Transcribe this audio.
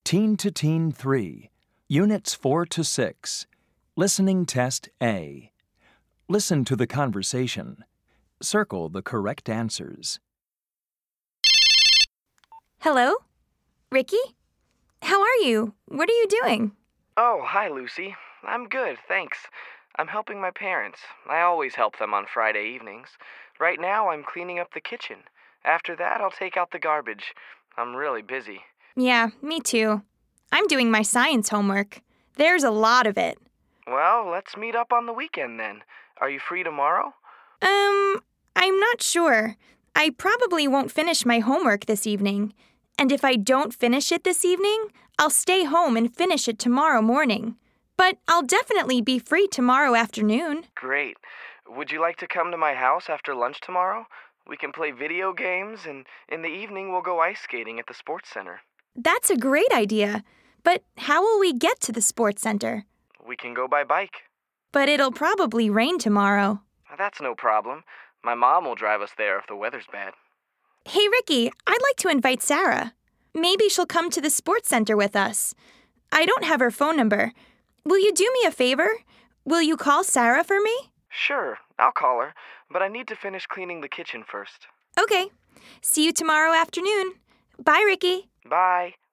Teen to Teen 3, Units 4 to 6, Listening Test A. Listen to the conversation. Circle the correct answers. Hello? Ricky? How are you? What are you doing? Oh, hi, Lucy. I'm good, thanks. I'm helping my parents. I always help them on Friday evenings. Right now, I'm cleaning up the kitchen. After that, I'll take out the garbage. I'm really busy. Yeah, me too. I'm doing my science homework. There's a lot of it. Well, let's meet up on the weekend then. Are you free tomorrow? I'm not sure. I probably won't finish my homework this evening. And if I don't finish it this evening, I'll stay home and finish it tomorrow morning. But I'll definitely be free tomorrow afternoon. Great. Would you like to come to my house after lunch tomorrow? We can play video games, and in the evening we'll go ice skating at the sports center. That's a great idea. But how will we get to the sports center? We can go by bike. But it'll probably rain tomorrow. That's no problem. My mom will drive us there if the weather's bad. Hey, Ricky, I'd like to invite Sarah. Maybe she'll come to the sports center with us. I don't have her phone number. Will you do me a favor? Will you call Sarah for me? Sure, I'll call her, but I need to finish cleaning the kitchen first. Okay. See you tomorrow afternoon. Bye, Ricky. Bye.